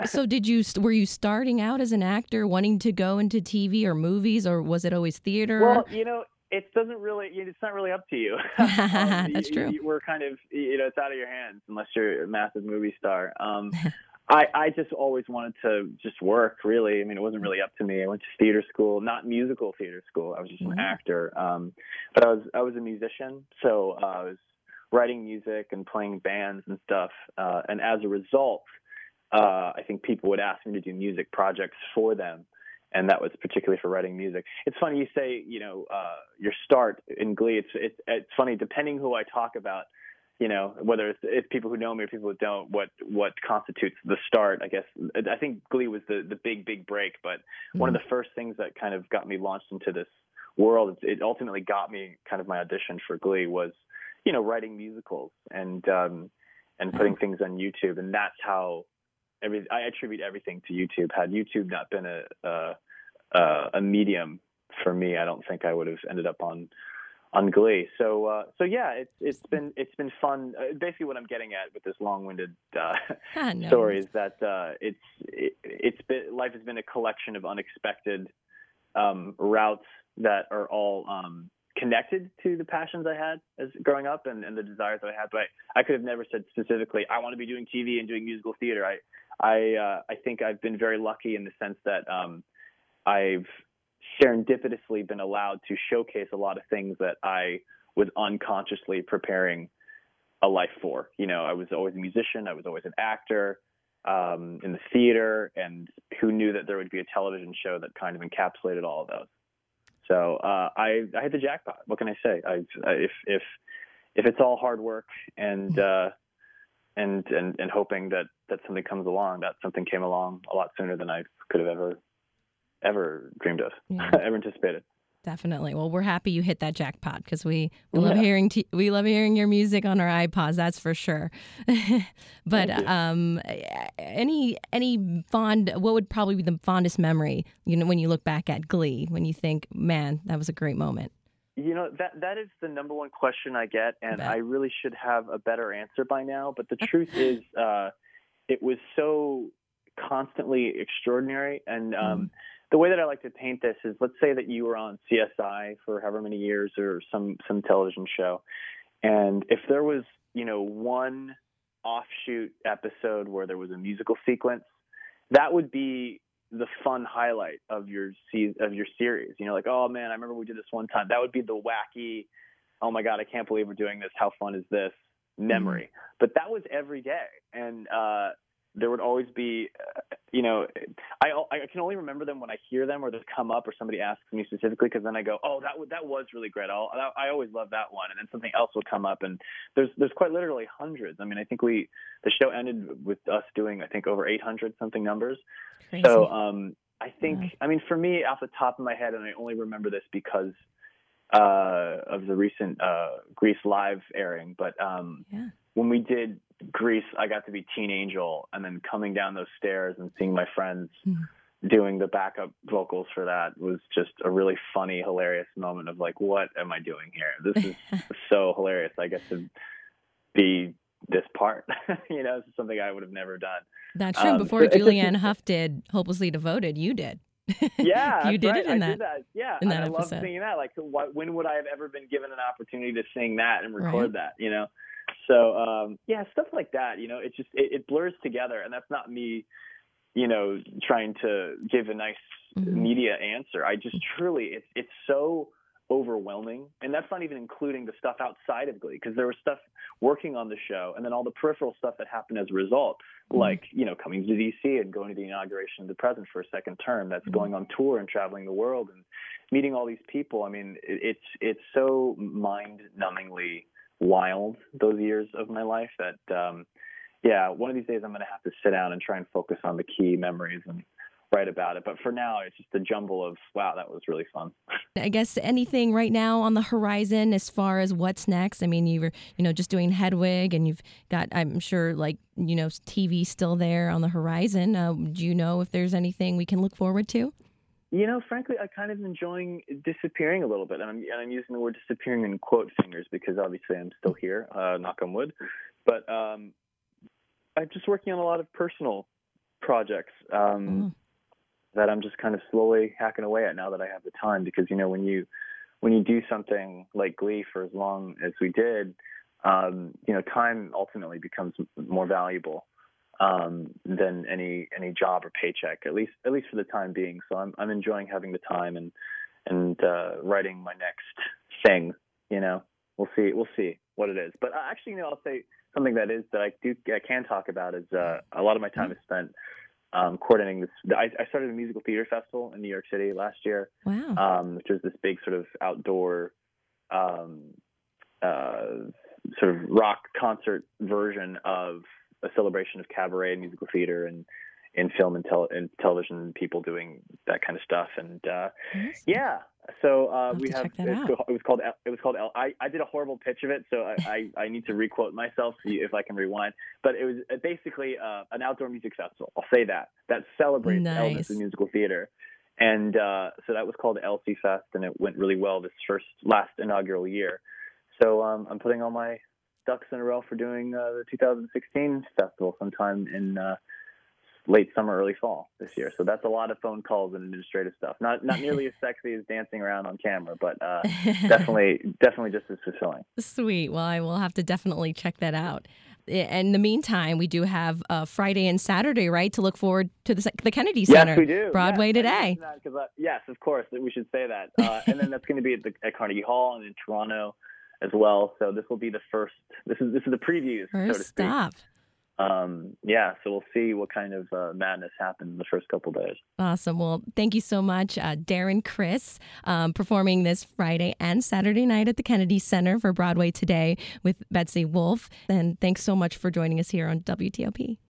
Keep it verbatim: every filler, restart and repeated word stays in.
So did you, were you starting out as an actor wanting to go into T V or movies, or was it always theater? Well, you know, it doesn't really, it's not really up to you. um, That's you, true. you. We're kind of, you know, it's out of your hands unless you're a massive movie star. Um, I, I just always wanted to just work, really. I mean, it wasn't really up to me. I went to theater school, not musical theater school. I was just an Mm-hmm. actor. Um, but I was I was a musician, so uh, I was writing music and playing bands and stuff. Uh, and as a result, uh, I think people would ask me to do music projects for them. And that was particularly for writing music. It's funny you say, you know, uh, your start in Glee. It's, it's it's funny, depending who I talk about, you know, whether it's, it's people who know me or people who don't, what what constitutes the start, I guess. I think Glee was the, the big, big break. But mm-hmm. one of the first things that kind of got me launched into this world, it ultimately got me kind of my audition for Glee was, you know, writing musicals and um, and putting things on YouTube. And that's how every, I attribute everything to YouTube. Had YouTube not been a, a, a medium for me, I don't think I would have ended up on on Glee. So, uh, so yeah, it's it's been it's been fun. Uh, basically, what I'm getting at with this long-winded uh, no. story is that uh, it's it, it's been life has been a collection of unexpected um, routes that are all um, connected to the passions I had as growing up and, and the desires that I had. But I, I could have never said specifically, I want to be doing T V and doing musical theater. I I uh, I think I've been very lucky in the sense that um, I've serendipitously been allowed to showcase a lot of things that I was unconsciously preparing a life for. You know, I was always a musician. I was always an actor um, in the theater, and who knew that there would be a television show that kind of encapsulated all of those. So uh, I, I hit the jackpot. What can I say? I, if if if it's all hard work and uh, and and and hoping that that something comes along, that something came along a lot sooner than I could have ever. ever dreamed of, yeah. ever anticipated. Definitely. Well, we're happy you hit that jackpot because we, we love yeah. hearing t- we love hearing your music on our iPods. That's for sure. But um, any any fond, what would probably be the fondest memory? You know, when you look back at Glee, when you think, man, that was a great moment. You know, that that is the number one question I get, and I, I really should have a better answer by now. But the truth is, uh, it was so constantly extraordinary, and um, mm. the way that I like to paint this is, let's say that you were on C S I for however many years or some, some television show. And if there was, you know, one offshoot episode where there was a musical sequence, that would be the fun highlight of your se- of your series. You know, like, oh man, I remember we did this one time. That would be the wacky, oh my God, I can't believe we're doing this. How fun is this memory? Mm. But that was every day. And, uh, there would always be, uh, you know, I I can only remember them when I hear them or they come up or somebody asks me specifically, because then I go, oh, that w- that was really great. I'll, I always love that one. And then something else will come up, and there's there's quite literally hundreds. I mean, I think we the show ended with us doing I think over eight hundred something numbers. Crazy. So um, I think, yeah. I mean, for me, off the top of my head, and I only remember this because uh, of the recent uh, Grease live airing, but um, yeah. when we did Grease, I got to be Teen Angel, and then coming down those stairs and seeing my friends mm. doing the backup vocals for that was just a really funny, hilarious moment of like, what am I doing here? This is so hilarious. I get to be this part. You know, this is something I would have never done. That's true. Um, Before so Julianne just, Hough did Hopelessly Devoted, you did. Yeah, you did right. it in I that. Did that. Yeah, in and that I episode. love singing that. Like, what, when would I have ever been given an opportunity to sing that and record right. that? You know. So, um, yeah, stuff like that, you know, it just, it, it blurs together, and that's not me, you know, trying to give a nice mm-hmm. media answer. I just truly, it's, it's so overwhelming, and that's not even including the stuff outside of Glee, because there was stuff working on the show, and then all the peripheral stuff that happened as a result, mm-hmm. like, you know, coming to D C and going to the inauguration of the president for a second term, that's mm-hmm. going on tour and traveling the world and meeting all these people. I mean, it, it's, it's so mind-numbingly wild, those years of my life, that um yeah one of these days I'm going to have to sit down and try and focus on the key memories and write about it. But for now, it's just a jumble of, wow, that was really fun. I guess anything right now on the horizon as far as what's next? I mean, you were, you know, just doing Hedwig, and you've got, I'm sure, like, you know, T V still there on the horizon. Uh, do you know if there's anything we can look forward to? You know, frankly, I kind of enjoying disappearing a little bit. And I'm, and I'm using the word disappearing in quote fingers because obviously I'm still here, uh, knock on wood. But um, I'm just working on a lot of personal projects um, Mm. that I'm just kind of slowly hacking away at now that I have the time. Because you know, when you when you do something like Glee for as long as we did, um, you know, time ultimately becomes more valuable um, than any any job or paycheck, at least at least for the time being. So I'm I'm enjoying having the time and and uh, writing my next thing. You know, we'll see we'll see what it is. But uh, actually, you know, I'll say something that is that I do I can talk about is uh, a lot of my time is spent um, coordinating this. I, I started a musical theater festival in New York City last year, Wow. um, which was this big sort of outdoor um, uh, sort of rock concert version of a celebration of cabaret and musical theater and in film and, tel- and television, people doing that kind of stuff. And uh, Nice. yeah, so uh, I'll have we to have check that it's out. co- it was called it was called El- I, I did a horrible pitch of it, so I, I, I need to requote myself see if I can rewind. But it was basically uh, an outdoor music festival. I'll say that that celebrates Nice. Elvis and musical theater. And uh, so that was called Elsie Fest, and it went really well this first last inaugural year. So um, I'm putting all my ducks in a row for doing uh, the two thousand sixteen festival sometime in uh, late summer, early fall this year. So that's a lot of phone calls and administrative stuff. Not not nearly as sexy as dancing around on camera, but uh, definitely definitely just as fulfilling. Sweet. Well, I will have to definitely check that out. In the meantime, we do have uh, Friday and Saturday, right, to look forward to the, the Kennedy Center. Yes, we do. Broadway yes, today. That, uh, yes, of course. We should say that. Uh, and then that's going to be at, the, at Carnegie Hall and in Toronto as well. So this will be the first. This is this is the previews, First so to speak. stop. Um, yeah, so we'll see what kind of uh, madness happens in the first couple days. Awesome. Well, thank you so much, uh, Darren Criss, um, performing this Friday and Saturday night at the Kennedy Center for Broadway Today with Betsy Wolfe. And thanks so much for joining us here on W T O P.